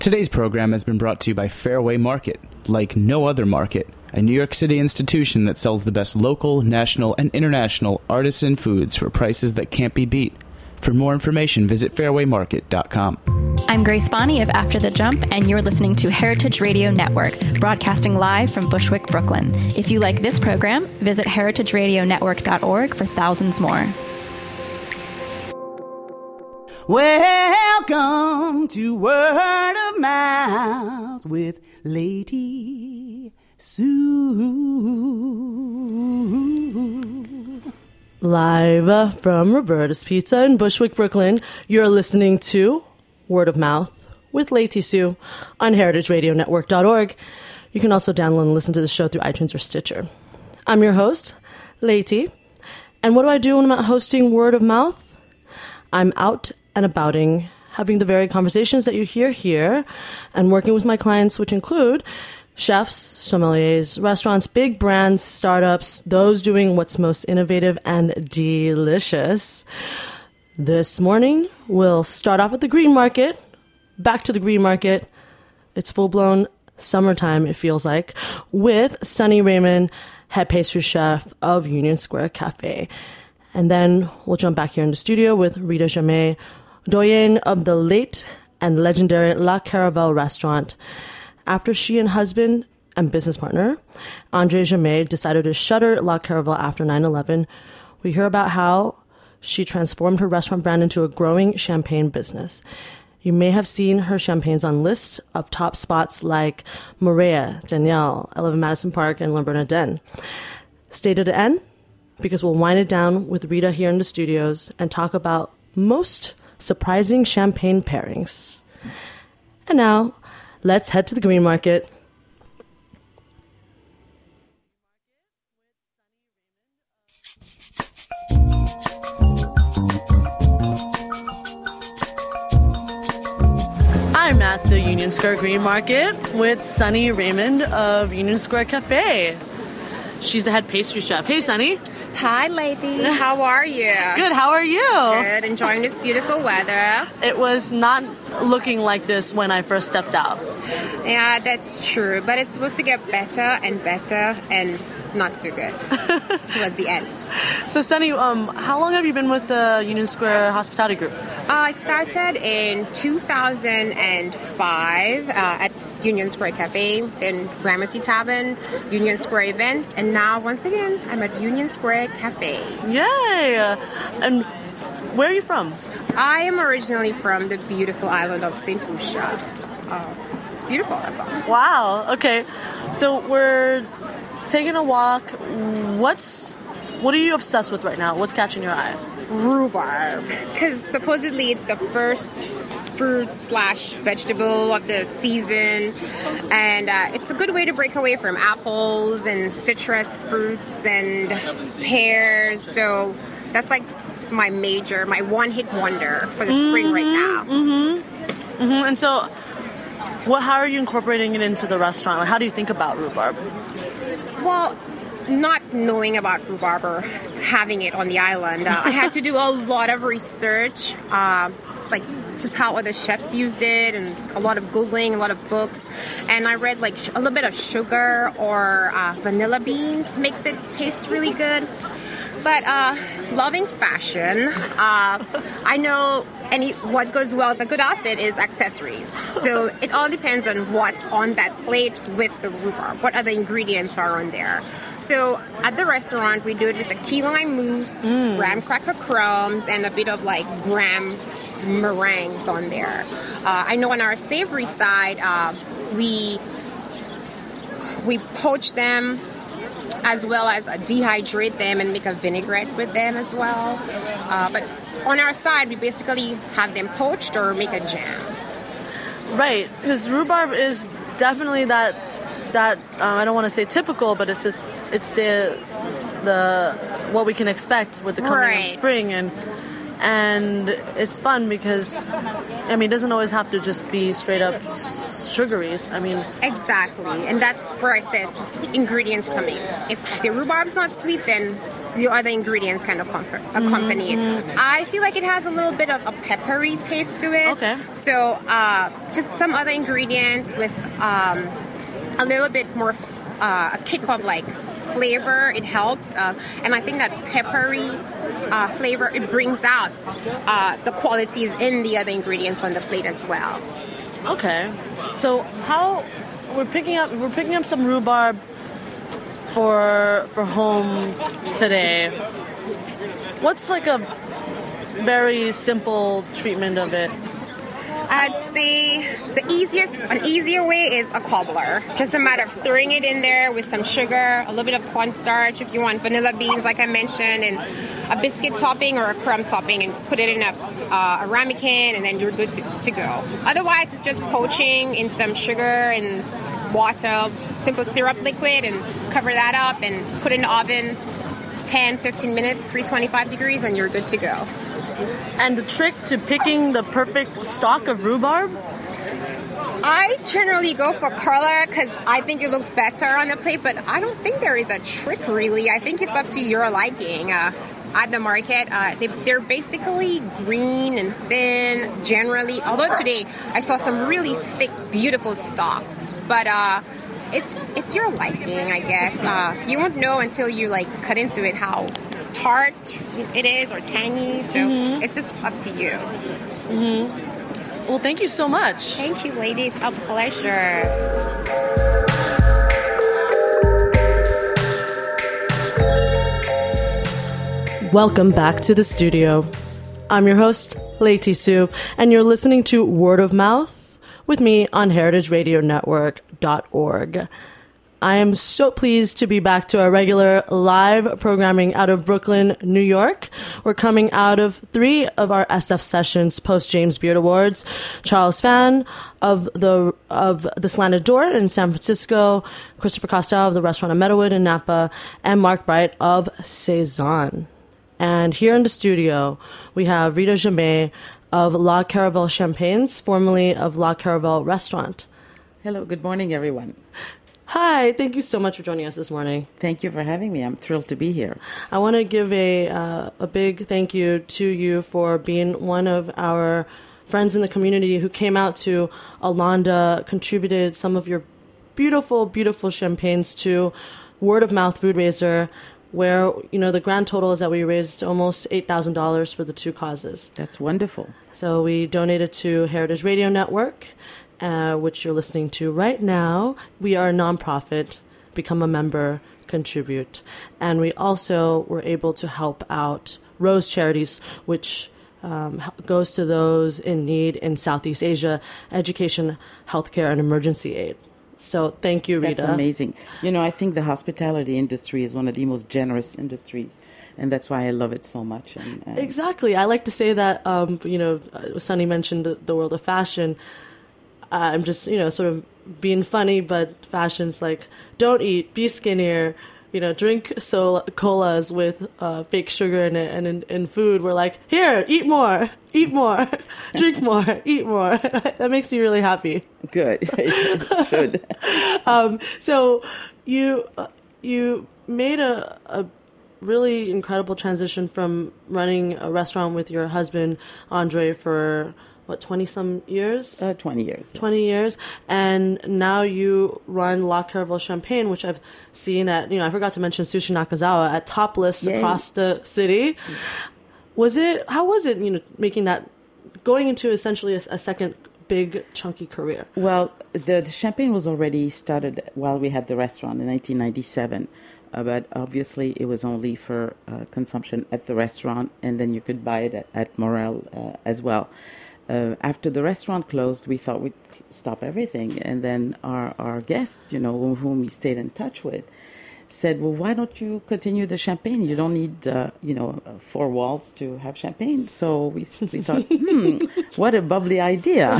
Today's program has been brought to you by Fairway Market, like no other market, a New York City institution that sells the best local, national, and international artisan foods for prices that can't be beat. For more information, visit fairwaymarket.com. I'm Grace Bonney of After the Jump, and you're listening to Heritage Radio Network, broadcasting live from Bushwick, Brooklyn. If you like this program, visit heritageradionetwork.org for thousands more. Welcome to Word of Mouth with Lady Sue. Live from Roberta's Pizza in Bushwick, Brooklyn, you're listening to Word of Mouth with Lady Sue on heritageradionetwork.org. You can also download and listen to the show through iTunes or Stitcher. I'm your host, Lady, and what do I do when I'm not hosting Word of Mouth? I'm out and abouting, having the very conversations that you hear here, and working with my clients, which include chefs, sommeliers, restaurants, big brands, startups, those doing what's most innovative and delicious. This morning, we'll start off at the Green Market. Back to the Green Market. It's full-blown summertime, it feels like, with Sunny Raymond, head pastry chef of Union Square Cafe. And then we'll jump back here in the studio with Rita Jammet, doyen of the late and legendary La Caravelle restaurant. After she and husband and business partner, Andre Jammet, decided to shutter La Caravelle after 9/11, we hear about how she transformed her restaurant brand into a growing champagne business. You may have seen her champagnes on lists of top spots like Morea, Danielle, 11 Madison Park, and La Bernardin. Stay to the end, because we'll wind it down with Rita here in the studios and talk about most surprising champagne pairings. And now, let's head to the Green Market. I'm at the Union Square Green Market with Sunny Raymond of Union Square Cafe. She's the head pastry chef. Hey, Sunny. Hi, lady. How are you? Good. How are you? Good. Enjoying this beautiful weather. It was not looking like this when I first stepped out. Yeah, that's true. But it's supposed to get better and not so good towards the end. So, Sunny, how long have you been with the Union Square Hospitality Group? I started in 2005 at Union Square Cafe, then Gramercy Tavern, Union Square Events, and now, once again, I'm at Union Square Cafe. Yay! And where are you from? I am originally from the beautiful island of St. Lucia. It's beautiful, that's all. Wow, okay. So we're taking a walk. What are you obsessed with right now? What's catching your eye? Rhubarb. Because supposedly it's the first fruit/vegetable of the season, and it's a good way to break away from apples and citrus fruits and pears. So that's like my one-hit wonder for the spring right now. And so, how are you incorporating it into the restaurant? Like, how do you think about rhubarb? Well, not knowing about rhubarb or having it on the island, I had to do a lot of research. Like just how other chefs used it, and a lot of Googling, a lot of books. And I read like a little bit of sugar or vanilla beans makes it taste really good. But loving fashion, I know what goes well with a good outfit is accessories. So it all depends on what's on that plate with the rhubarb, what other ingredients are on there. So at the restaurant, we do it with a key lime mousse, graham cracker crumbs, and a bit of like graham meringues on there. I know on our savory side, we poach them as well as dehydrate them and make a vinaigrette with them as well. But on our side, we basically have them poached or make a jam. Right, because rhubarb is definitely that I don't want to say typical, but it's the what we can expect with the coming of spring, and it's fun because it doesn't always have to just be straight up sugary. Exactly, and that's where I said just ingredients coming. If the rhubarb's not sweet, then the other ingredients kind of accompany it. I feel like it has a little bit of a peppery taste to it. Okay. So just some other ingredients with a little bit more a kick of like flavor. It helps, and I think that peppery flavor, it brings out the qualities in the other ingredients on the plate as well. Okay. So how we're picking up some rhubarb for home today. What's like a very simple treatment of it? I'd say an easier way is a cobbler. Just a matter of throwing it in there with some sugar, a little bit of cornstarch if you want, vanilla beans like I mentioned, and a biscuit topping or a crumb topping, and put it in a ramekin, and then you're good to go. Otherwise, it's just poaching in some sugar and water, simple syrup liquid, and cover that up and put it in the oven 10-15 minutes, 325 degrees, and you're good to go. And the trick to picking the perfect stalk of rhubarb? I generally go for color because I think it looks better on the plate, but I don't think there is a trick really. I think it's up to your liking. At the market, they're basically green and thin generally, although today I saw some really thick, beautiful stalks, but it's your liking, I guess. You won't know until you like cut into it how tart it is or tangy, so it's just up to you. Well, thank you so much. Thank you, lady. It's a pleasure. Welcome back to the studio. I'm your host, Leti Sue, and you're listening to Word of Mouth with me on heritageradionetwork.org. I am so pleased to be back to our regular live programming out of Brooklyn, New York. We're coming out of 3 of our SF sessions post James Beard Awards. Charles Fan of the Slanted Door in San Francisco, Christopher Costell of the restaurant at Meadowood in Napa, and Mark Bright of Cezanne. And here in the studio, we have Rita Jamé of La Caravelle Champagnes, formerly of La Caravelle Restaurant. Hello, good morning, everyone. Hi, thank you so much for joining us this morning. Thank you for having me. I'm thrilled to be here. I want to give a big thank you to you for being one of our friends in the community who came out to Alanda, contributed some of your beautiful, beautiful champagnes to Word of Mouth Food-Raiser, where, you know, the grand total is that we raised almost $8,000 for the 2 causes. That's wonderful. So we donated to Heritage Radio Network, which you're listening to right now. We are a nonprofit. Become a member, contribute. And we also were able to help out Rose Charities, which goes to those in need in Southeast Asia, education, healthcare, and emergency aid. So thank you, Rita. That's amazing. You know, I think the hospitality industry is one of the most generous industries, and that's why I love it so much. And exactly. I like to say that, Sunny mentioned the world of fashion. I'm just, sort of being funny, but fashion's like, don't eat, be skinnier, drink colas with fake sugar in it. And in food, we're like, here, eat more, drink more, eat more. That makes me really happy. Good. It should. So you made a really incredible transition from running a restaurant with your husband, Andre, for 20-some years? 20 years. Yes. 20 years. And now you run La Caravelle Champagne, which I've seen at, I forgot to mention Sushi Nakazawa, at top lists across the city. How was it, making that, going into essentially a second big chunky career? Well, the champagne was already started while we had the restaurant in 1997. But obviously it was only for consumption at the restaurant, and then you could buy it at Morel as well. After the restaurant closed, we thought we'd stop everything. And then our guests, whom we stayed in touch with, said, well, why don't you continue the champagne? You don't need, 4 walls to have champagne. So we thought, what a bubbly idea.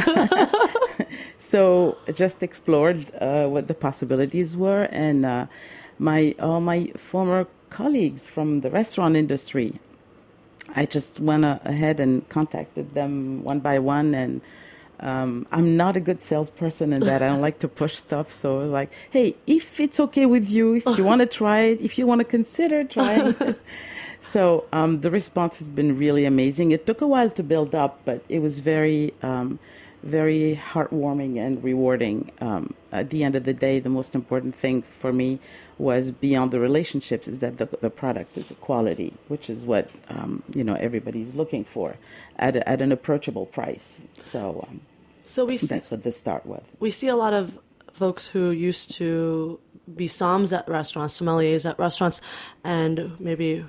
So just explored what the possibilities were. And all my former colleagues from the restaurant industry, I just went ahead and contacted them one by one and I'm not a good salesperson in that. I don't like to push stuff. So I was like, hey, if it's okay with you, if you want to try it, if you want to consider trying it. So the response has been really amazing. It took a while to build up, but it was very, very heartwarming and rewarding. At the end of the day, the most important thing for me was beyond the relationships is that the product is a quality, which is what everybody's looking for at an approachable price. So that's what this start with. We see a lot of folks who used to be somms at restaurants, sommeliers at restaurants, and maybe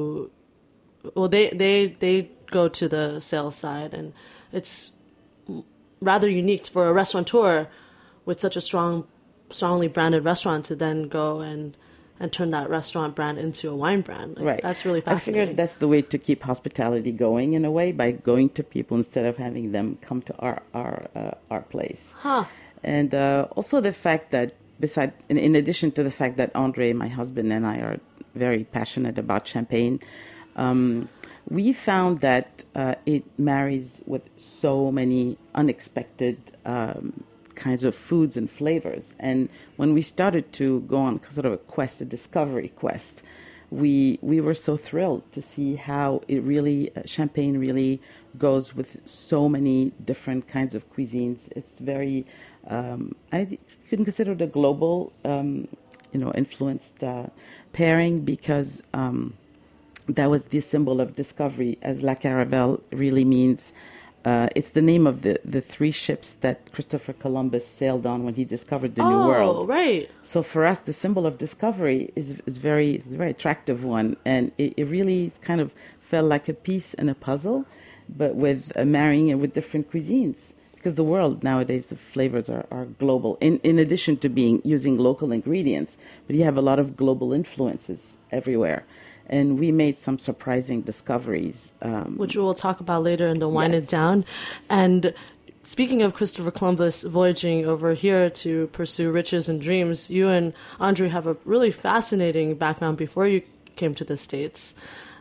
they go to the sales side, and it's rather unique for a restaurateur with such a strongly branded restaurant to then go and turn that restaurant brand into a wine brand. Right. That's really fascinating. I figured that's the way to keep hospitality going in a way, by going to people instead of having them come to our place. Huh. And also the fact that in addition to the fact that Andre, my husband, and I are very passionate about champagne, we found that it marries with so many unexpected kinds of foods and flavors. And when we started to go on sort of a discovery quest, we were so thrilled to see how it really, champagne really goes with so many different kinds of cuisines. It's very, I could consider it a global, influenced pairing, because that was the symbol of discovery, as La Caravelle really means. It's the name of the three ships that Christopher Columbus sailed on when he discovered the New World. Oh, right. So for us, the symbol of discovery is a very attractive one. And it really kind of felt like a piece in a puzzle, but with marrying it with different cuisines. Because the world nowadays, the flavors are global, in addition to using local ingredients. But you have a lot of global influences everywhere. And we made some surprising discoveries. Which we will talk about later in the Wine It Down. Yes. And speaking of Christopher Columbus voyaging over here to pursue riches and dreams, you and Andre have a really fascinating background before you came to the States,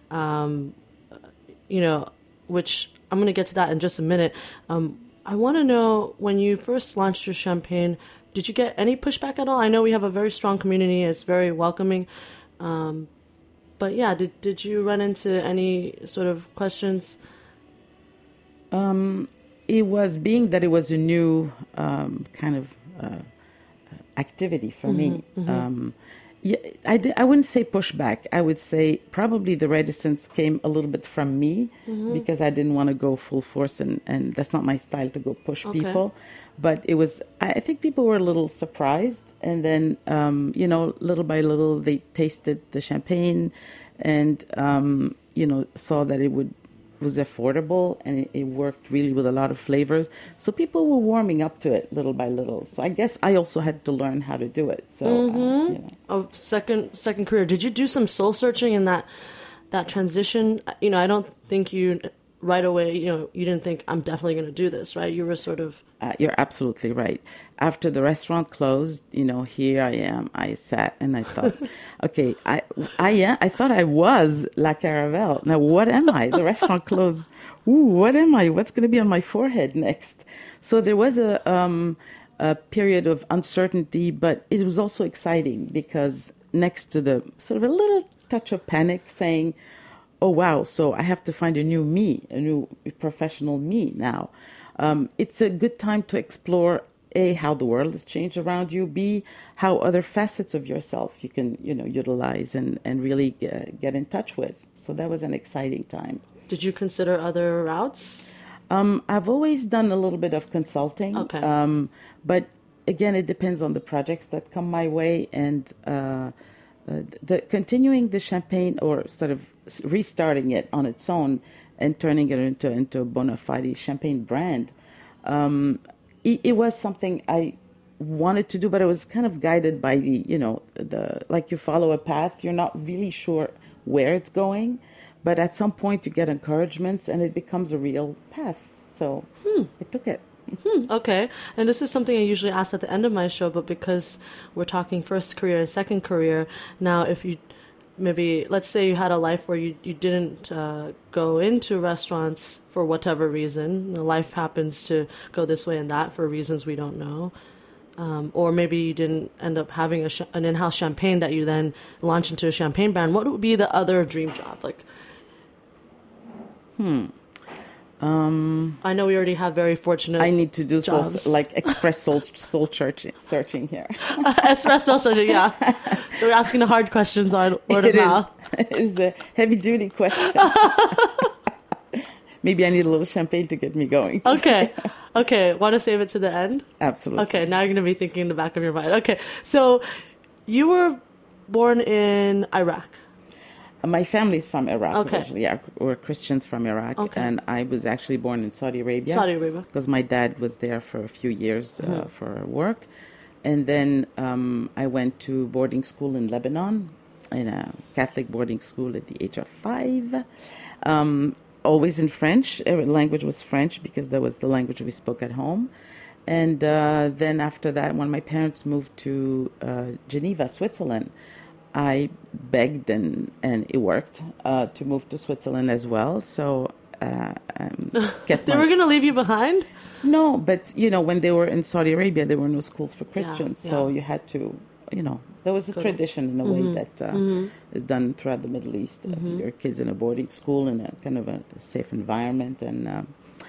which I'm going to get to that in just a minute. I want to know, when you first launched your champagne, did you get any pushback at all? I know we have a very strong community. It's very welcoming. But yeah, did you run into any sort of questions? It was, being that it was a new kind of activity for me. Mm-hmm. I wouldn't say pushback. I would say probably the reticence came a little bit from me, because I didn't want to go full force, and that's not my style to go push people. But it was, I think people were a little surprised. And then, little by little, they tasted the champagne and, saw that it was affordable, and it worked really with a lot of flavors. So people were warming up to it little by little. So I guess I also had to learn how to do it. So, second career. Did you do some soul searching in that transition? I don't think you right away, you didn't think, I'm definitely going to do this, right? You were sort of... You're absolutely right. After the restaurant closed, here I am. I sat and I thought, okay, I thought I was La Caravelle. Now, what am I? The restaurant closed. Ooh, what am I? What's going to be on my forehead next? So there was a period of uncertainty, but it was also exciting, because next to the sort of a little touch of panic, saying, oh, wow, so I have to find a new me, a new professional me now. It's a good time to explore, A, how the world has changed around you, B, how other facets of yourself you can, utilize and really get in touch with. So that was an exciting time. Did you consider other routes? I've always done a little bit of consulting. Okay. But again, it depends on the projects that come my way, and continuing the champagne, or sort of restarting it on its own and turning it into a bona fide champagne brand. It was something I wanted to do, but I was kind of guided by like you follow a path, you're not really sure where it's going, but at some point you get encouragements and it becomes a real path. So I took it. Okay. And this is something I usually ask at the end of my show, but because we're talking first career and second career, now if you maybe, let's say you had a life where you didn't go into restaurants for whatever reason. Life happens to go this way and that for reasons we don't know. Or maybe you didn't end up having an in-house champagne that you then launch into a champagne brand. What would be the other dream job? Like, I know we already have very fortunate. I need to do jobs. express soul searching here. Express soul searching, yeah. We're asking the hard questions on word of mouth. It is a heavy duty question. Maybe I need a little champagne to get me going. Okay. Want to save it to the end? Absolutely. Okay, now you're going to be thinking in the back of your mind. Okay, so you were born in Iraq. My family's from Iraq. Okay. Originally. Yeah, we're Christians from Iraq. Okay. And I was actually born in Saudi Arabia. Saudi Arabia. Because my dad was there for a few years for work. And then I went to boarding school in Lebanon, in a Catholic boarding school at the age of 5. Always in French. Language was French because that was the language we spoke at home. And then after that, when my parents moved to Geneva, Switzerland, I begged and it worked to move to Switzerland as well. So They were going to leave you behind? No, but when they were in Saudi Arabia, there were no schools for Christians, Yeah. so you had to, there was a tradition in a way that is done throughout the Middle East. Your kids in a boarding school in a kind of a safe environment, and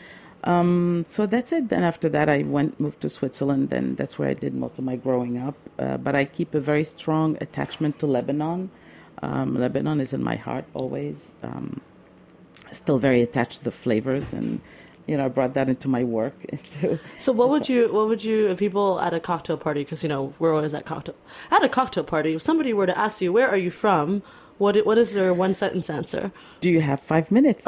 so that's it. Then after that, I moved to Switzerland, and that's where I did most of my growing up. But I keep a very strong attachment to Lebanon. Lebanon is in my heart always. Still very attached to the flavors, and I brought that into my work. So what would you if people at a cocktail party, because we're always at a cocktail party, if somebody were to ask you, where are you from, what is their one sentence answer? Do you have 5 minutes?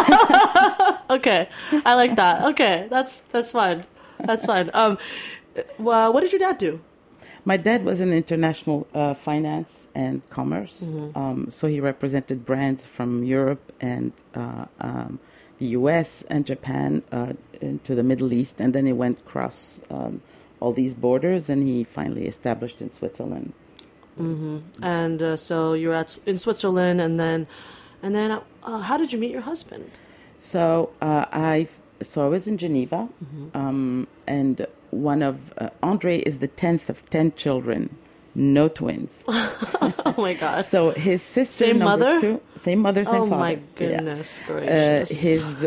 Okay, I like that. Okay, that's fine. That's fine. Well, what did your dad do? My dad was in international finance and commerce, so he represented brands from Europe and the U.S. and Japan into the Middle East, and then he went across all these borders, and he finally established in Switzerland. Mm-hmm. And so you were in Switzerland, and then how did you meet your husband? So I was in Geneva, and one of Andre is the 10th of 10 children, no twins. Oh my God! So his sister, same mother, same mother, same father. Oh my goodness gracious!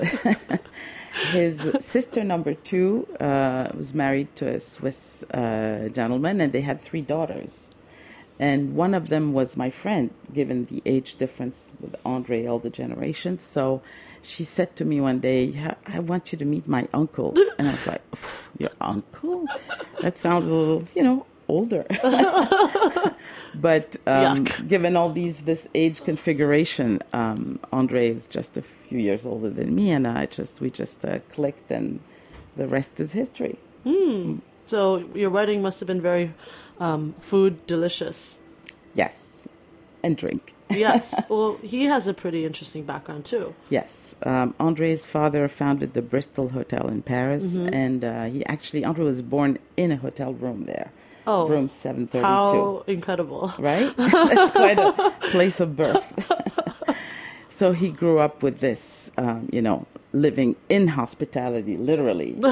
His sister number 2 was married to a Swiss gentleman, and they had 3 daughters. And one of them was my friend, given the age difference with Andre, all the generations. So she said to me one day, I want you to meet my uncle. And I was like, your uncle? That sounds a little, older. But given all this age configuration, Andre is just a few years older than me. And we just clicked, and the rest is history. So your wedding must have been very food delicious. Yes, and drink. Yes. Well, he has a pretty interesting background too. Yes. Andre's father founded the Bristol Hotel in Paris, and Andre was born in a hotel room there. Oh, room 732. How incredible. Right? That's quite a place of birth. So he grew up with this, living in hospitality, literally.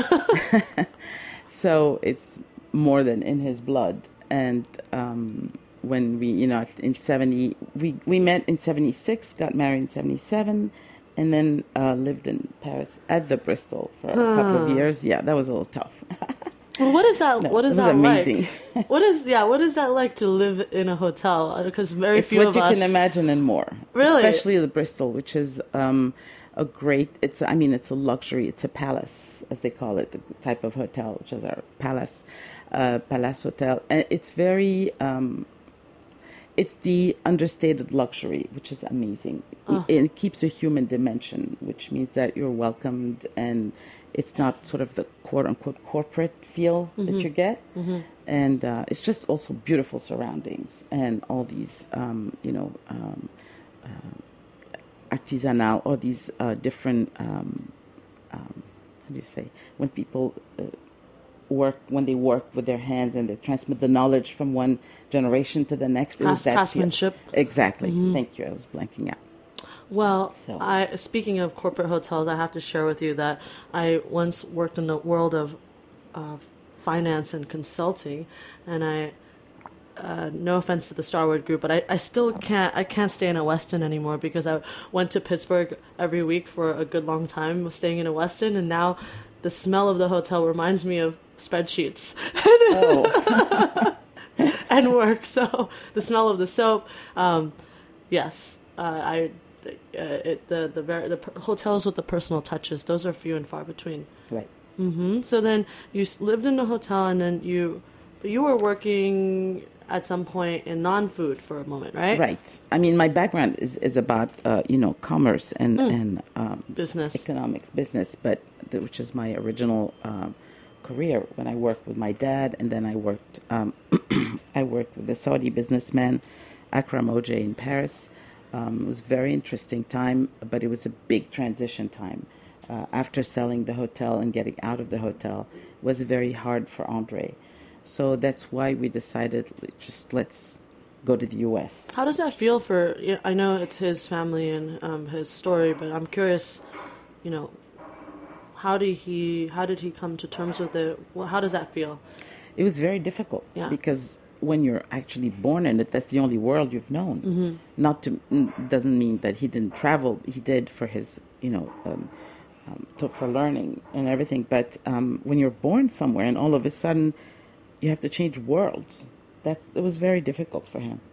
So it's more than in his blood. And when we, in 70, we met in 76, got married in 77, and then lived in Paris at the Bristol for a couple of years. Yeah, that was a little tough. Well, what is that? What is that amazing. Like? What is that like to live in a hotel? Because it's few of us. It's what you can imagine and more. Really, especially the Bristol, which is a great. It's a luxury. It's a palace, as they call it, the type of hotel, which is our palace hotel, and it's very. It's the understated luxury, which is amazing. It keeps a human dimension, which means that you're welcomed, and it's not sort of the quote-unquote corporate feel that you get. Mm-hmm. And it's just also beautiful surroundings and all these, artisanal, or these different, how do you say, when people when they work with their hands and they transmit the knowledge from one generation to the next. It was that craftsmanship. Exactly. Thank you. I was blanking out. Well, speaking of corporate hotels, I have to share with you that I once worked in the world of finance and consulting, and I, no offense to the Starwood Group, but I still can't stay in a Westin anymore because I went to Pittsburgh every week for a good long time, staying in a Westin, and now the smell of the hotel reminds me of spreadsheets and work. So the smell of the soap, yes, the hotels with the personal touches, those are few and far between. Right. So then you lived in a hotel, and then you were working at some point in non-food for a moment, right? Right. I mean, my background is about commerce and business, economics, business, but which is my original career. When I worked with my dad, and then I worked with a Saudi businessman, Akram Ojay, in Paris. It was a very interesting time, but it was a big transition time. After selling the hotel and getting out of the hotel, it was very hard for Andre. So that's why we decided, let's go to the U.S. How does that feel for, I know it's his family and his story, but I'm curious, how did he come to terms with it? How does that feel? It was very difficult because when you're actually born in it, that's the only world you've known. Doesn't mean that he didn't travel. He did for his, for learning and everything. But when you're born somewhere and all of a sudden you have to change worlds, it was very difficult for him.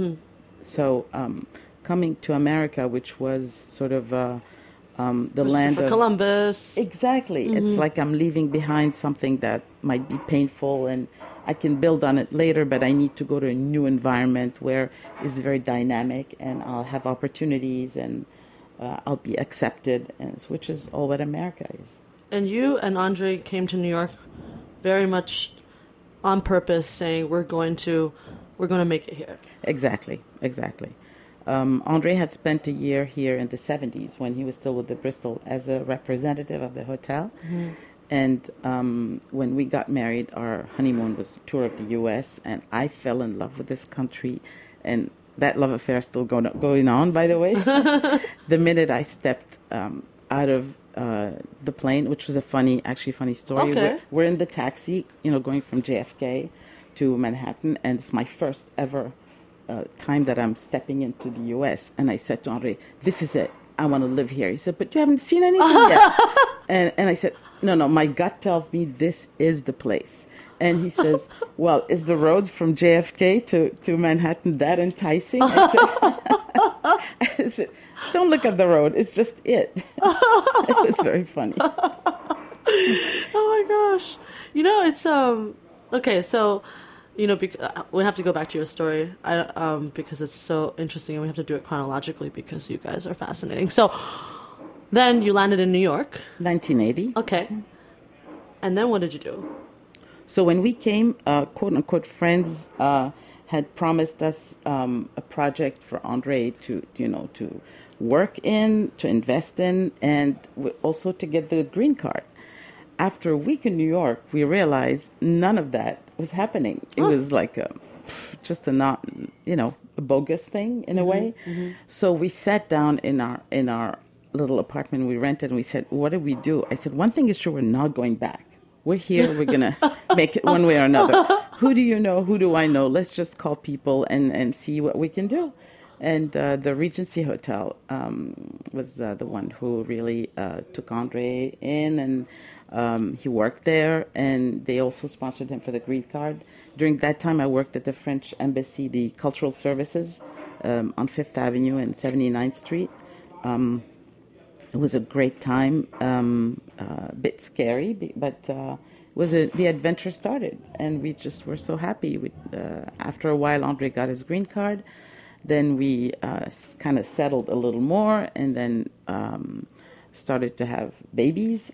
So coming to America, which was sort of the land of Columbus. Exactly. It's like I'm leaving behind something that might be painful, and I can build on it later, but I need to go to a new environment where it's very dynamic, and I'll have opportunities, and I'll be accepted, which is all what America is. And you and Andre came to New York very much on purpose, saying we're going to make it here. Exactly. Andre had spent a year here in the 70s when he was still with the Bristol as a representative of the hotel. And when we got married, our honeymoon was a tour of the U.S., and I fell in love with this country. And that love affair is still going on, by the way. The minute I stepped out of the plane, which was a funny story. Okay. We're in the taxi, going from JFK to Manhattan, and it's my first ever time that I'm stepping into the U.S. And I said to Andre, "This is it. I want to live here." He said, "But you haven't seen anything yet." And I said, No, my gut tells me this is the place. And he says, "Well, is the road from JFK to Manhattan that enticing?" I said, "Don't look at the road. It's just it." It was very funny. Oh my gosh. It's okay, so we have to go back to your story because it's so interesting, and we have to do it chronologically because you guys are fascinating. So then you landed in New York. 1980. Okay. And then what did you do? So when we came, quote-unquote friends had promised us a project for Andre to work in, to invest in, and also to get the green card. After a week in New York, we realized none of that was happening. It was like just a bogus thing in a way. So we sat down in our little apartment we rented, and we said, "What do we do?" I said, "One thing is sure, we're not going back. We're here. We're going to make it one way or another. Who do you know? Who do I know? Let's just call people and see what we can do." And the Regency Hotel was the one who really took Andre in, and he worked there, and they also sponsored him for the green card. During that time, I worked at the French Embassy, the Cultural Services, on 5th Avenue and 79th Street. It was a great time, a bit scary, but the adventure started, and we just were so happy. After a while, Andre got his green card. Then we kind of settled a little more, and then started to have babies.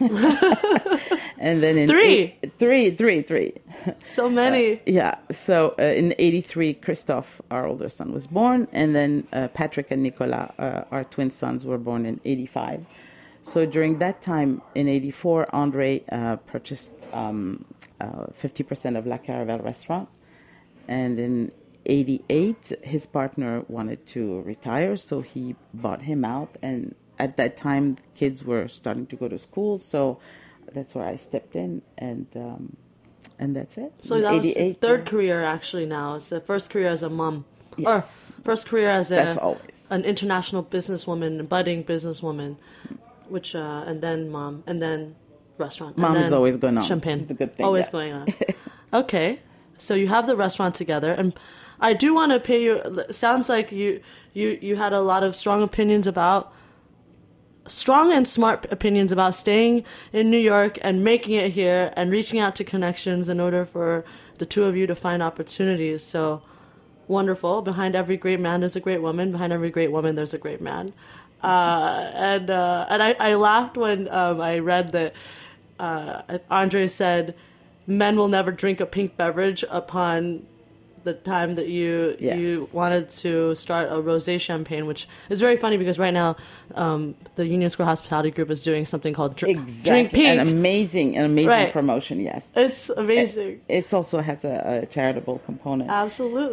And then in three. So many. Yeah. So in 83, Christophe, our older son, was born, and then Patrick and Nicolas, our twin sons, were born in 85. So during that time, in '84, Andre purchased 50% of La Caravelle restaurant. And in '88, his partner wanted to retire, so he bought him out. And at that time, kids were starting to go to school, so that's where I stepped in, and that's it. So that was your third career, actually. Now it's the first career as a mom, yes. or first career as that's always an international businesswoman, budding businesswoman, which and then mom, and then restaurant. Mom is always going on. Champagne, this is the good thing. Always going on. Okay, so you have the restaurant together, and I do want to pay you. Sounds like you had a lot of strong and smart opinions about staying in New York and making it here and reaching out to connections in order for the two of you to find opportunities. So wonderful. Behind every great man, there's a great woman. Behind every great woman, there's a great man. And I laughed when I read that Andre said, men will never drink a pink beverage upon the time that you wanted to start a rosé champagne, which is very funny because right now the Union Square Hospitality Group is doing something called Drink Pink. An amazing right. promotion, yes. It's amazing. It also has a charitable component. Absolutely.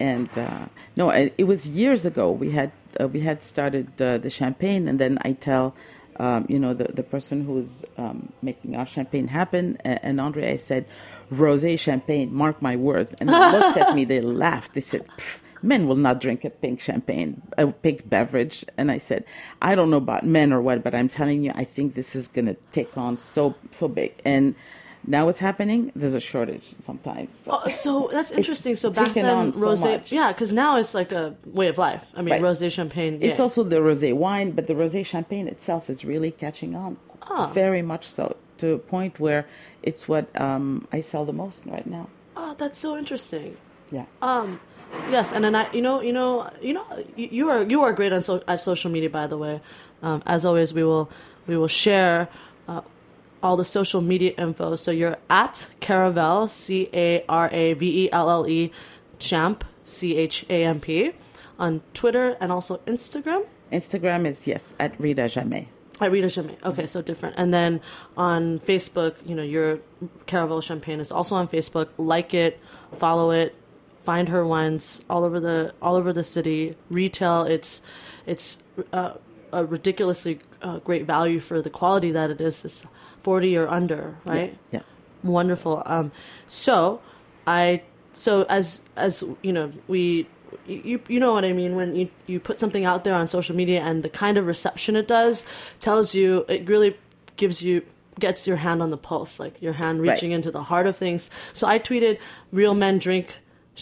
It was years ago. We had started the champagne, and then I tell the person who's making our champagne happen, and Andre, I said, rosé champagne, mark my words. And they looked at me, they laughed. They said, men will not drink a pink beverage. And I said, I don't know about men or what, but I'm telling you, I think this is going to take on so big. And now what's happening? There's a shortage sometimes. So that's interesting. So back then, rosé, because now it's like a way of life. I mean, right. Rosé champagne. It's also the rosé wine, but the rosé champagne itself is really catching on, very much so, to a point where it's what I sell the most right now. Oh, that's so interesting. Yeah. Yes, and then you are great on at social media, by the way. As always, we will share all the social media info. So you're at Caravelle, Caravelle, Champ, CHAMP, on Twitter and also Instagram. Instagram is, yes, at Rita Jamais. At Rita Jamais. Okay, so different. And then on Facebook, your Caravelle Champagne is also on Facebook. Like it, follow it, find her wines all over the city. Retail, it's a ridiculously great value for the quality that it is. It's 40 or under, right? Yeah. Wonderful. So as you know what I mean when you put something out there on social media and the kind of reception it does tells you, it really gets your hand on the pulse, like your hand reaching into the heart of things. So I tweeted real men drink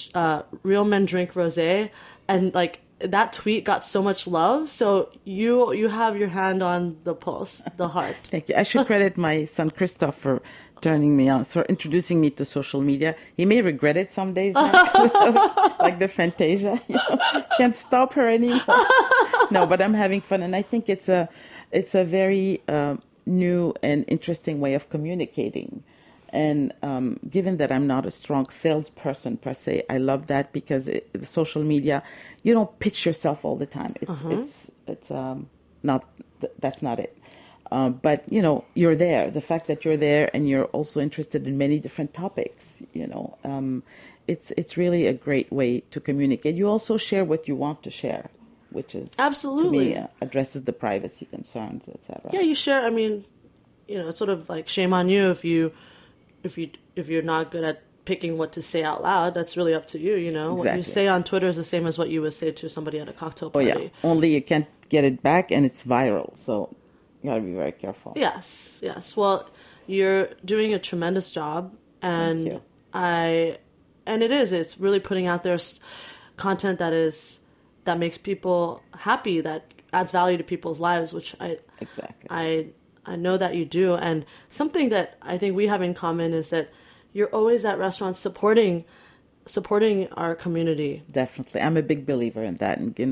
rosé, and like that tweet got so much love. So you have your hand on the pulse, the heart. Thank you. I should credit my son Christophe for turning me on, for introducing me to social media. He may regret it some days now, like the Fantasia. Can't stop her anymore. No, but I'm having fun, and I think it's a very new and interesting way of communicating. And given that I'm not a strong salesperson per se, I love that because the social media, you don't pitch yourself all the time. It's not, that's not it. But you're there. The fact that you're there and you're also interested in many different topics, it's really a great way to communicate. You also share what you want to share, which is absolutely to me addresses the privacy concerns, etc. Yeah, you share. I mean, it's sort of like shame on you if you're not good at picking what to say out loud. That's really up to you. Exactly. What you say on Twitter is the same as what you would say to somebody at a cocktail party. Oh yeah, only you can't get it back, and it's viral. So you gotta be very careful. Yes. Well, you're doing a tremendous job, and Thank you. It's really putting out there content that makes people happy, that adds value to people's lives, which I know that you do. And something that I think we have in common is that you're always at restaurants supporting our community. Definitely. I'm a big believer in that, and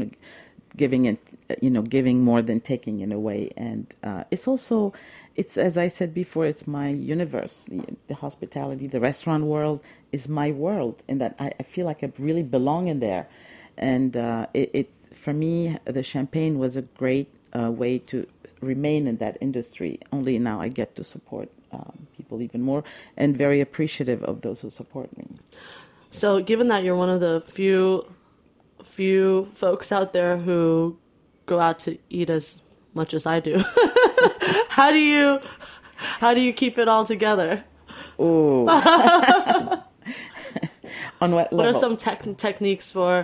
giving more than taking in a way. And it's as I said before, it's my universe. The hospitality, the restaurant world is my world, in that I feel like I really belong in there. And for me, the champagne was a great way to remain in that industry. Only now I get to support people even more, and very appreciative of those who support me. So, given that you're one of the few folks out there who go out to eat as much as I do, how do you keep it all together? Oh, on what level? What are some techniques for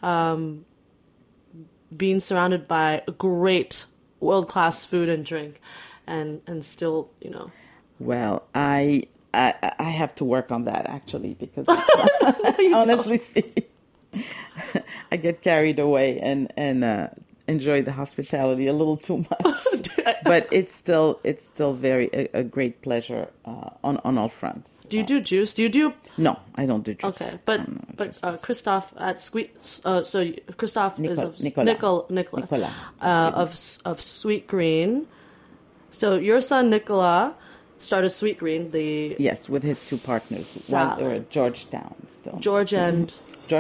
being surrounded by great world-class food and drink, and still, Well, I have to work on that actually, because honestly speaking, I get carried away and enjoy the hospitality a little too much. But it's still very a great pleasure on all fronts. Do you do juice? Do you do? No, I don't do juice. Okay, but Christophe at Christophe is of Nicolas of Sweet Green. So your son Nicolas started Sweet Green. Yes, with his two partners. One are at Georgetown still. Georgetown.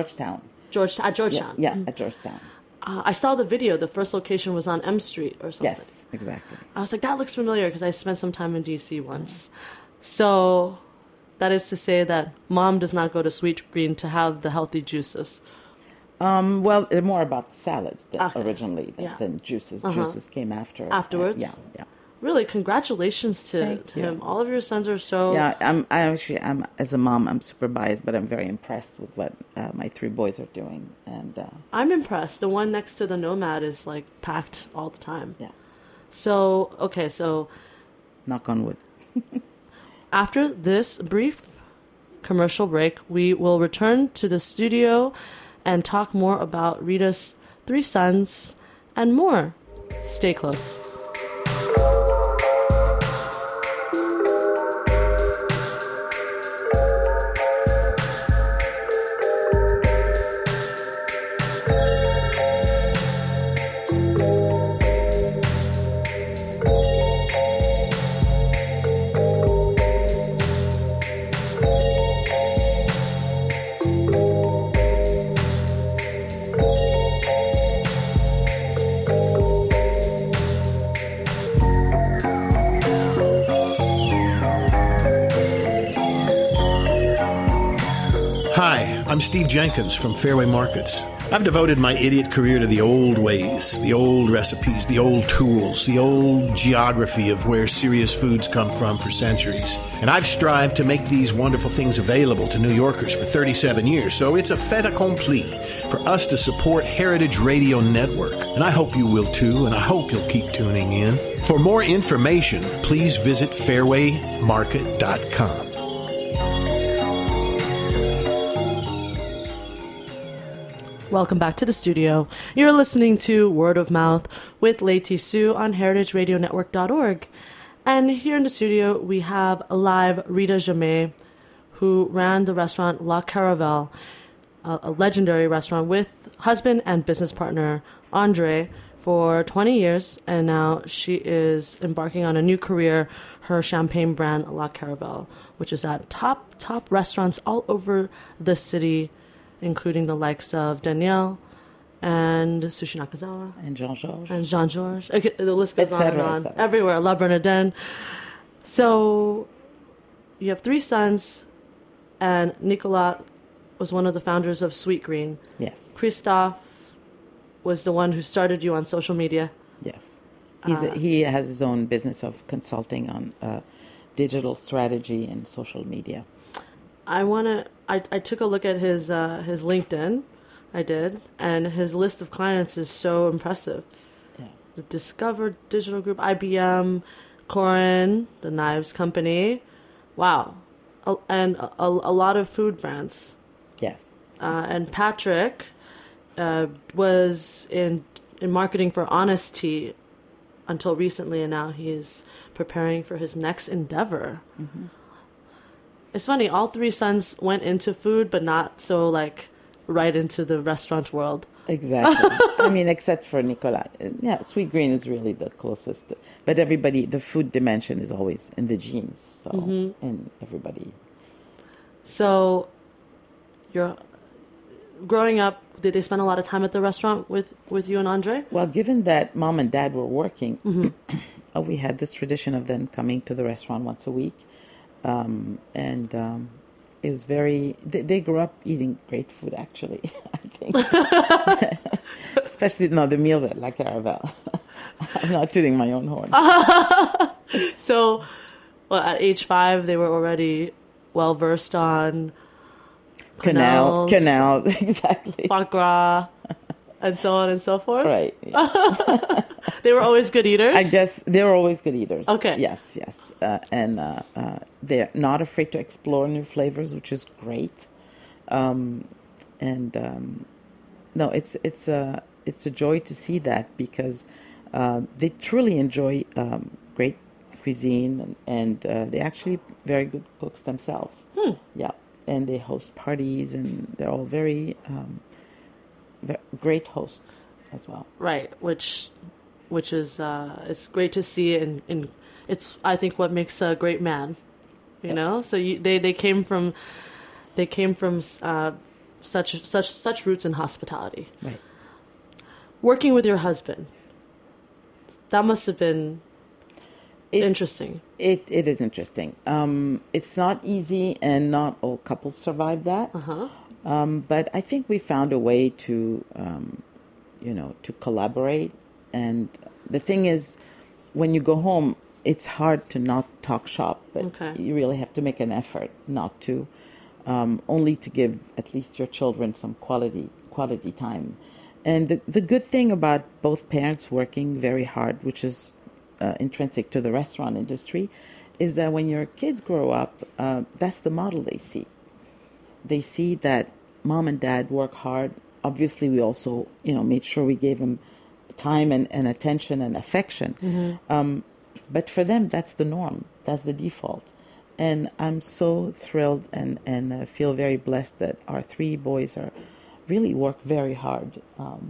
Yeah, at Georgetown. I saw the video. The first location was on M Street or something. Yes, exactly. I was like, that looks familiar because I spent some time in DC once. So that is to say that Mom does not go to Sweet Green to have the healthy juices. Well, more about the salads originally than juices. Juices came afterwards. Yeah. Really, congratulations to him. All of your sons are so... Yeah, I'm as a mom, I'm super biased, but I'm very impressed with what my three boys are doing. And I'm impressed. The one next to the Nomad is like packed all the time. Yeah. So, knock on wood. After this brief commercial break, we will return to the studio and talk more about Rita's three sons and more. Stay close. Hi, I'm Steve Jenkins from Fairway Markets. I've devoted my idiot career to the old ways, the old recipes, the old tools, the old geography of where serious foods come from for centuries. And I've strived to make these wonderful things available to New Yorkers for 37 years, so it's a fait accompli for us to support Heritage Radio Network. And I hope you will too, and I hope you'll keep tuning in. For more information, please visit fairwaymarket.com. Welcome back to the studio. You're listening to Word of Mouth with Leti Sue on heritageradionetwork.org. And here in the studio, we have live Rita Jammet, who ran the restaurant La Caravelle, a legendary restaurant with husband and business partner Andre for 20 years. And now she is embarking on a new career, her champagne brand La Caravelle, which is at top restaurants all over the city, including the likes of Danielle and Sushi Nakazawa. And Jean-Georges. Okay, the list goes on and on. Everywhere. La Bernardin. So you have three sons, and Nicolas was one of the founders of Sweet Green. Yes. Christophe was the one who started you on social media. Yes. He has his own business of consulting on digital strategy and social media. I took a look at his LinkedIn. I did, and his list of clients is so impressive. Yeah. The Discover Digital Group, IBM, Corin, the Knives Company. Wow. And a lot of food brands. Yes. And Patrick was in marketing for Honest Tea until recently, and now he's preparing for his next endeavor. Mm-hmm. It's funny, all three sons went into food, but not so, right into the restaurant world. Exactly. I mean, except for Nicolas. Yeah, Sweet Green is really the closest. But everybody, the food dimension is always in the genes. So, and everybody. So, growing up, did they spend a lot of time at the restaurant with you and Andre? Well, given that mom and dad were working, we had this tradition of them coming to the restaurant once a week. And it was very... They grew up eating great food, actually, I think. Especially, the meals at La Caravel. I'm not tooting my own horn. So, at age 5, they were already well-versed on... Canals, exactly. Foie gras, and so on and so forth. Right. Yeah. They were always good eaters? I guess they were always good eaters. Okay. Yes. And they're not afraid to explore new flavors, which is great. No, it's a joy to see that because they truly enjoy great cuisine and they're actually very good cooks themselves. Yeah. And they host parties, and they're all very great hosts as well. Right, which is it's great to see, and it's I think what makes a great man, you know. So they came from such roots in hospitality. Right. Working with your husband, that must have been interesting. It is interesting. It's not easy, and not all couples survive that. But I think we found a way to, to collaborate. And the thing is, when you go home, it's hard to not talk shop, but you really have to make an effort not to, only to give at least your children some quality time. And the good thing about both parents working very hard, which is intrinsic to the restaurant industry, is that when your kids grow up, that's the model they see. They see that mom and dad work hard. Obviously, we also, made sure we gave them time and attention and affection. But for them, that's the norm. That's the default. And I'm so thrilled and feel very blessed that our 3 boys really work very hard,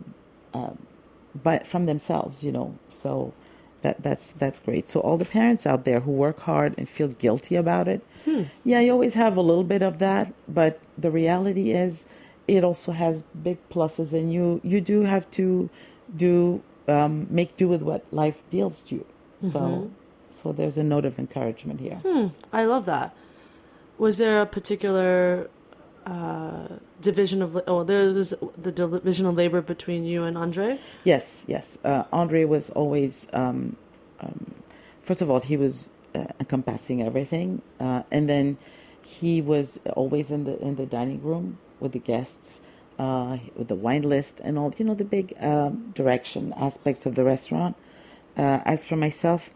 but from themselves, So that's great. So all the parents out there who work hard and feel guilty about it, yeah, you always have a little bit of that, but the reality is it also has big pluses, and you do have to make do with what life deals to you. So there's a note of encouragement here. I love that. Was there a particular division of... there's the division of labor between you and Andre? Yes. Andre was always... first of all, he was encompassing everything. And then he was always in the dining room with the guests, with the wine list and all, the big direction aspects of the restaurant. As for myself,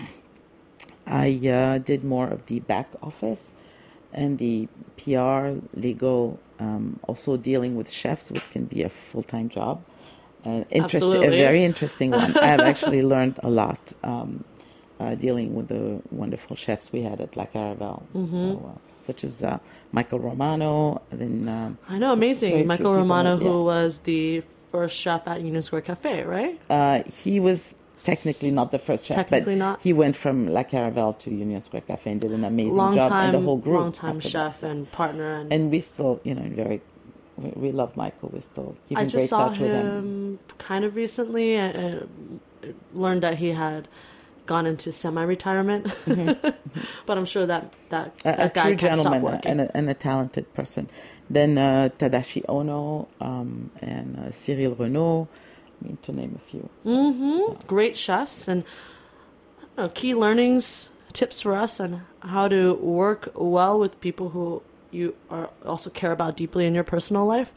I did more of the back office and the PR, legal, also dealing with chefs, which can be a full-time job. A very interesting one. I have actually learned a lot dealing with the wonderful chefs we had at La Caravel. Such as Michael Romano. Then I know, amazing. Michael Romano, who was the first chef at Union Square Cafe, right? He was technically not the first chef, but he went from La Caravel to Union Square Cafe and did an amazing job. And the whole group. Long-time chef and partner. And we still, we love Michael. We still keep in great touch with him. I just saw him kind of recently and learned that he had gone into semi-retirement, but I'm sure that guy true can't stop gentleman working. and a talented person. Then Tadashi Ono and Cyril Renaud, to name a few. Great chefs, and key learnings, tips for us on how to work well with people who you also care about deeply in your personal life.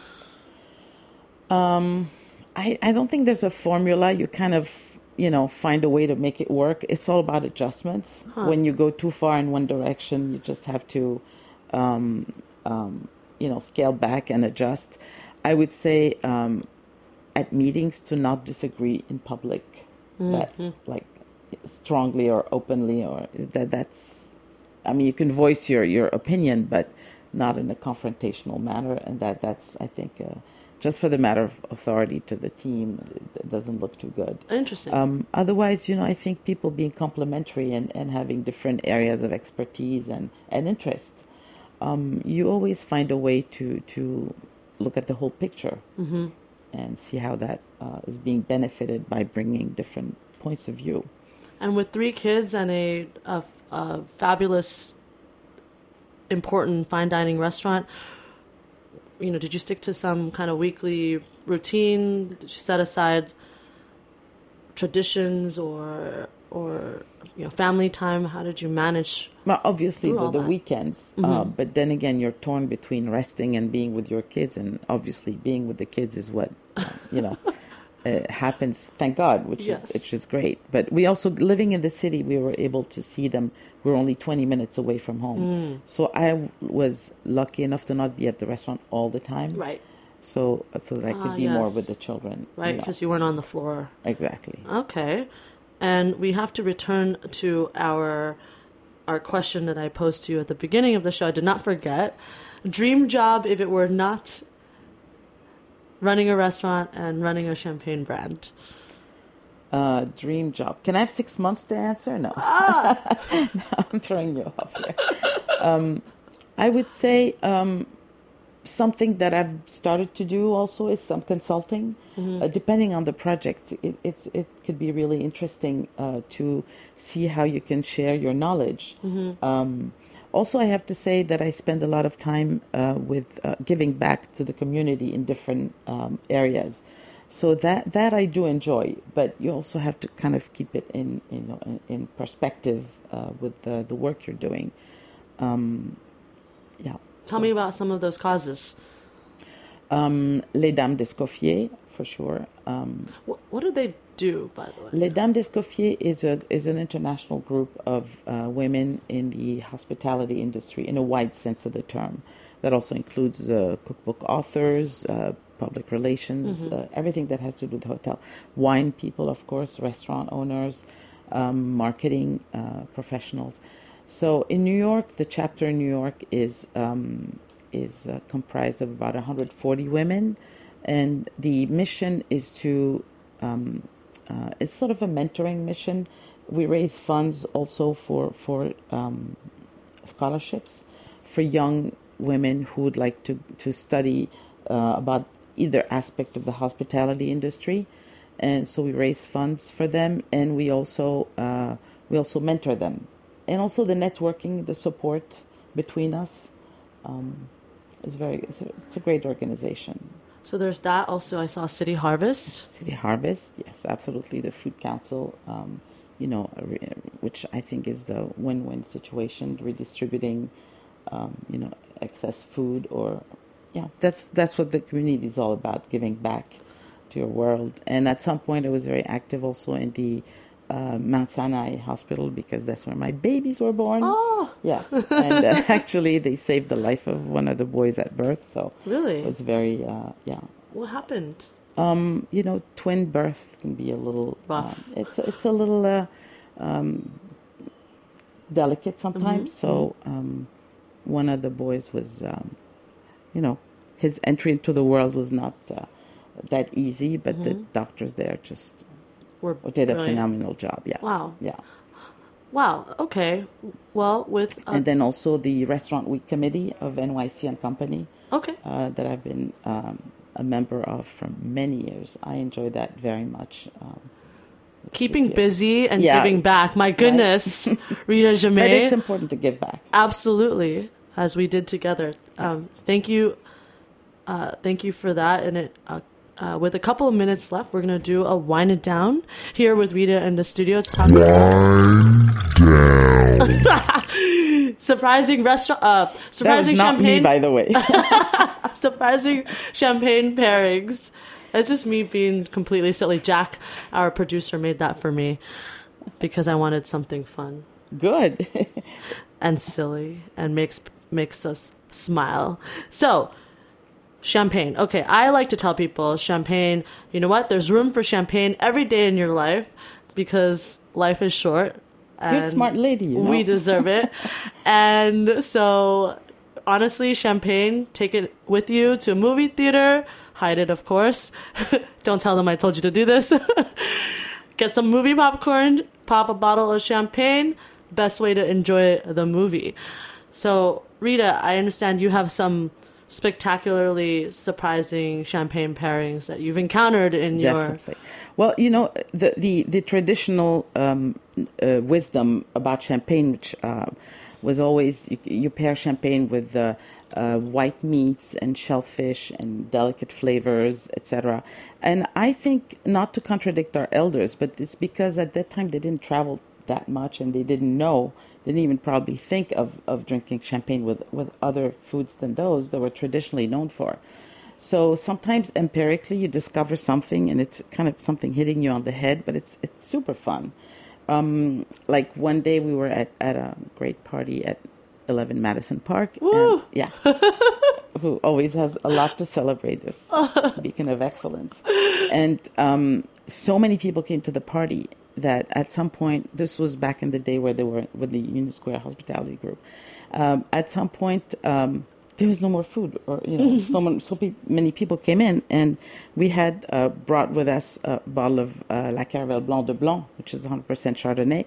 I don't think there's a formula. You kind of find a way to make it work. It's all about adjustments. When you go too far in one direction, you just have to, scale back and adjust. I would say at meetings to not disagree in public, that like strongly or openly, or that's. I mean, you can voice your opinion, but not in a confrontational manner, and that's I think. Just for the matter of authority to the team, it doesn't look too good. Interesting. Otherwise, I think people being complementary and having different areas of expertise and interest, you always find a way to look at the whole picture and see how that is being benefited by bringing different points of view. And with 3 kids and a fabulous, important fine dining restaurant, did you stick to some kind of weekly routine? Did you set aside traditions or family time? How did you manage? Well, obviously through all the that? weekends, but then again, you're torn between resting and being with your kids, and obviously being with the kids is what happens. Thank God, which is great. But we also, living in the city, we were able to see them. We're only 20 minutes away from home, so I was lucky enough to not be at the restaurant all the time. Right. So that I could be more with the children. Right, because you weren't on the floor. Exactly. Okay. And we have to return to our question that I posed to you at the beginning of the show. I did not forget. Dream job if it were not running a restaurant and running a champagne brand. Dream job. Can I have 6 months to answer? No. No, I'm throwing you off here. I would say something that I've started to do also is some consulting. Depending on the project, it could be really interesting to see how you can share your knowledge. Also, I have to say that I spend a lot of time with giving back to the community in different areas. So that I do enjoy, but you also have to kind of keep it in perspective with the work you're doing. Tell me about some of those causes. Les Dames d'Escoffier, for sure. What do they do, by the way? Les Dames d'Escoffier is an international group of women in the hospitality industry in a wide sense of the term. That also includes cookbook authors, public relations, everything that has to do with the hotel. Wine people, of course, restaurant owners, marketing professionals. So in New York, the chapter in New York is comprised of about 140 women, and the mission is to it's sort of a mentoring mission. We raise funds also for scholarships for young women who would like to study about either aspect of the hospitality industry, and so we raise funds for them, and we also mentor them. And also the networking, the support between us it's a great organization. So there's that. Also, I saw City Harvest. City Harvest, yes, absolutely. The Food Council, which I think is the win-win situation, redistributing, excess food that's what the community is all about, giving back to your world. And at some point I was very active also in the Mount Sinai Hospital, because that's where my babies were born. Oh, yes, and actually they saved the life of one of the boys at birth. So really, it was very What happened? Twin birth can be a little rough. It's a little delicate sometimes. So one of the boys was, his entry into the world was not that easy, but the doctors there just did a phenomenal job. Yes. Wow. Yeah. Wow. Okay. Well, and then also the Restaurant Week Committee of NYC and Company. Okay. That I've been a member of for many years. I enjoy that very much. Keeping busy and giving back. My goodness, right? Rita Jamé. But it's important to give back. Absolutely, as we did together. Thank you. Thank you for that. And with a couple of minutes left, we're going to do a Wine It Down here with Rita in the studio. Wine Down. Surprising restaurant. Surprising that was not champagne. me, by the way. Surprising champagne pairings. It's just me being completely silly. Jack, our producer, made that for me because I wanted something fun. Good. And silly and makes us smile. So, champagne. Okay, I like to tell people champagne, you know what? There's room for champagne every day in your life because life is short. You're a smart lady, We deserve it. And so, honestly, champagne, take it with you to a movie theater. Hide it, of course. Don't tell them I told you to do this. Get some movie popcorn, pop a bottle of champagne. Best way to enjoy the movie. So, Rita, I understand you have some spectacularly surprising champagne pairings that you've encountered in Definitely. Well, the traditional wisdom about champagne, which was always you pair champagne with white meats and shellfish and delicate flavors, etc. And I think, not to contradict our elders, but it's because at that time they didn't travel that much and they didn't even probably think of drinking champagne with other foods than those that were traditionally known for. So sometimes empirically you discover something and it's kind of something hitting you on the head, but it's super fun. Like one day we were at a great party at 11 Madison Park. Woo! And, who always has a lot to celebrate, this beacon of excellence. And so many people came to the party that at some point, this was back in the day where they were with the Union Square Hospitality Group. At some point, there was no more food, or many people came in, and we had brought with us a bottle of La Caravelle Blanc de Blanc, which is 100% Chardonnay,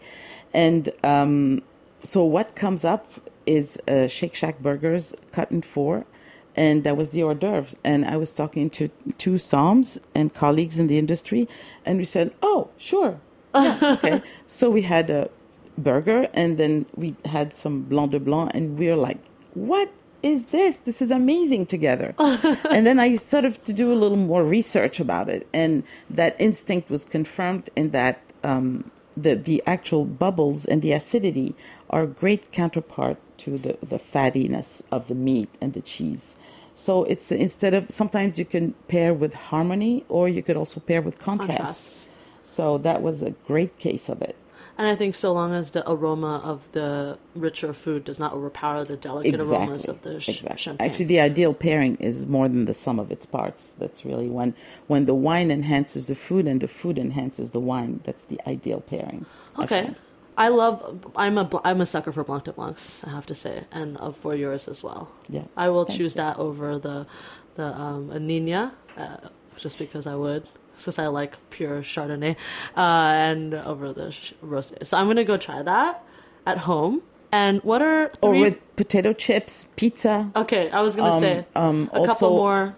and so what comes up is Shake Shack burgers cut in 4. And that was the hors d'oeuvres. And I was talking to 2 somms and colleagues in the industry, and we said, "Oh, sure, yeah, okay." So we had a burger, and then we had some Blanc de Blanc, and we were like, "What is this? This is amazing together." And then I started to do a little more research about it, and that instinct was confirmed in that the actual bubbles and the acidity are a great counterpart to the fattiness of the meat and the cheese. So it's instead of, sometimes you can pair with harmony, or you could also pair with contrast. So that was a great case of it. And I think so long as the aroma of the richer food does not overpower the delicate aromas of the champagne. Actually, the ideal pairing is more than the sum of its parts. That's really when the wine enhances the food and the food enhances the wine. That's the ideal pairing. Okay. I'm a sucker for Blanc de Blancs, I have to say, and for yours as well. Yeah. I will choose that over the Nina, just because I would. Since I like pure Chardonnay, and over the rosé. So I'm going to go try that at home. And what are 3... Or with potato chips, pizza. Okay, I was going to say a couple more.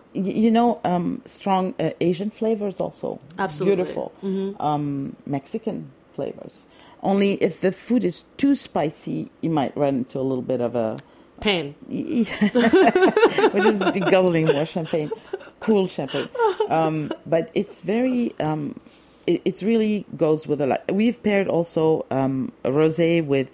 Strong Asian flavors also. Absolutely. Beautiful. Mm-hmm. Mexican flavors. Only if the food is too spicy, you might run into a little bit of a... pain. Which is guzzling more champagne. Cool champagne. But it's very, it really goes with a lot. We've paired also a rosé with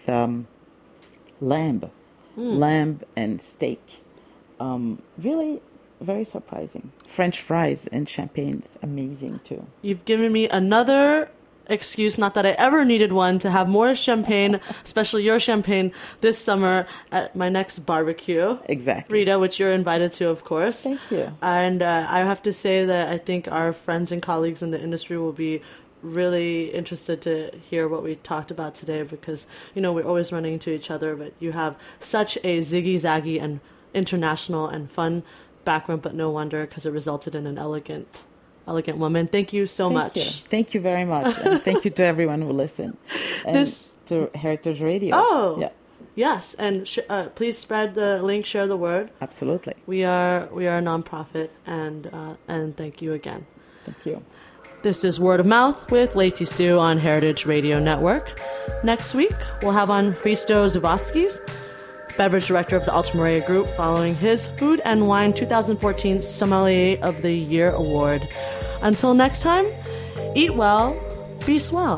lamb and steak. Really very surprising. French fries and champagne is amazing too. You've given me another excuse, not that I ever needed one, to have more champagne, especially your champagne, this summer at my next barbecue. Exactly. Rita, which you're invited to, of course. Thank you. And I have to say that I think our friends and colleagues in the industry will be really interested to hear what we talked about today, because, we're always running into each other, but you have such a ziggy-zaggy and international and fun background, but no wonder, because it resulted in an elegant woman. Thank you so much. Thank you very much. And thank you to everyone who listened. And to Heritage Radio. Oh, yeah. Yes. And please spread the link, share the word. Absolutely. We are a nonprofit, and thank you again. Thank you. This is Word of Mouth with Leti Sue on Heritage Radio Network. Next week, we'll have on Hristo Zavoskis, beverage director of the Alta Group, following his Food and Wine 2014 Sommelier of the Year Award. Until next time, eat well, be swell.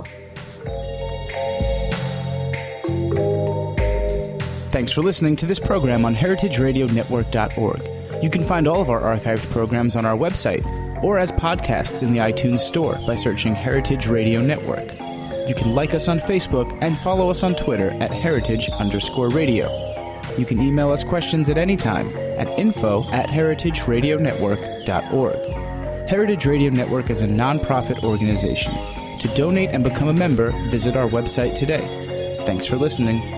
Thanks for listening to this program on heritageradionetwork.org. You can find all of our archived programs on our website or as podcasts in the iTunes Store by searching Heritage Radio Network. You can like us on Facebook and follow us on Twitter at @heritage_radio. You can email us questions at any time at info@heritageradionetwork.org. Heritage Radio Network is a nonprofit organization. To donate and become a member, visit our website today. Thanks for listening.